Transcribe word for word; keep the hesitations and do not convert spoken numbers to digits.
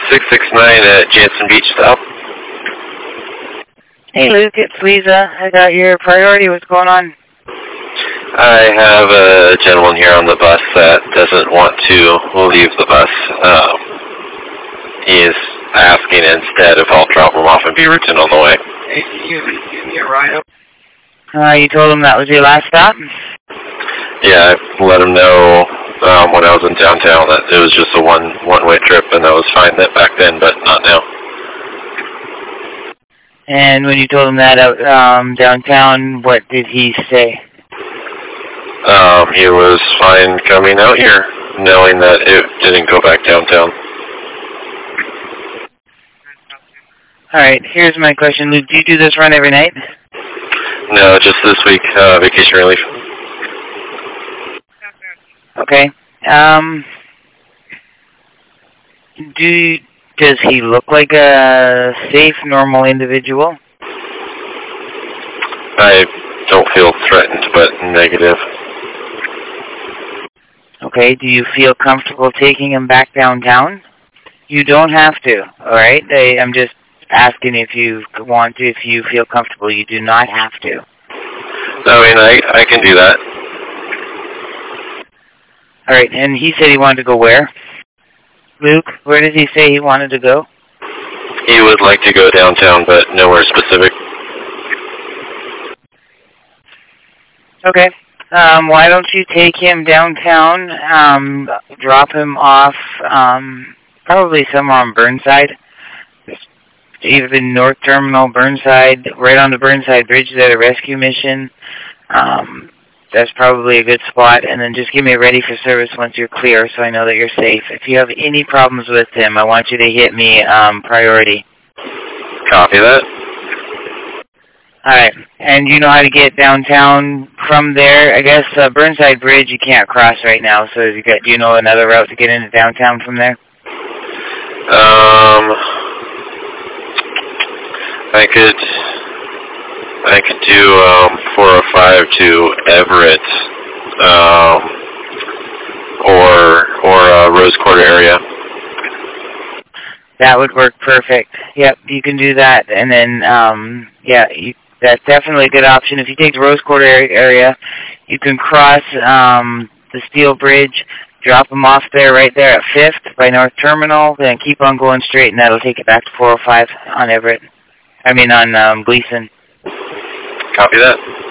six six nine at Jansen Beach South. Hey, Luke, it's Lisa. I got your priority. What's going on? I have a gentleman here on the bus that doesn't want to leave the bus. Um, he is asking instead if I'll drop him off in Beaverton on the way. Hey, can you give me a ride up? Uh, you told him that was your last stop? Yeah, I let him know um, when I was in downtown that it was just a one, one-way trip, and that was fine that back then, but not now. And when you told him that out um, downtown, what did he say? Um, he was fine coming out here, knowing that it didn't go back downtown. All right, here's my question, Luke. Do you do this run every night? No, just this week, uh, vacation relief. Okay. Um, do you, does he look like a safe, normal individual? I don't feel threatened, but negative. Okay, do you feel comfortable taking him back downtown? You don't have to, all right? I, I'm just asking if you want to, if you feel comfortable. You do not have to. I mean, I, I can do that. All right, and he said he wanted to go where? Luke, where did he say he wanted to go? He would like to go downtown, but nowhere specific. Okay. Um, why don't you take him downtown, um, drop him off um, probably somewhere on Burnside, even North Terminal, Burnside, right on the Burnside Bridge there, the rescue mission. Um, that's probably a good spot, and then just get me ready for service once you're clear so I know that you're safe. If you have any problems with him, I want you to hit me um, priority. Copy that. All right, and you know how to get downtown from there? I guess uh, Burnside Bridge you can't cross right now, so you got, do you know another route to get into downtown from there? Um, I could, I could do um, four oh five to Everett, um, or or uh, Rose Quarter area. That would work perfect. Yep, you can do that, and then um, yeah, you, that's definitely a good option. If you take the Rose Quarter area, you can cross um, the Steel Bridge, drop them off there, right there at Fifth by North Terminal, then keep on going straight, and that'll take it back to four oh five on Everett. I mean on um, Gleason. Copy that.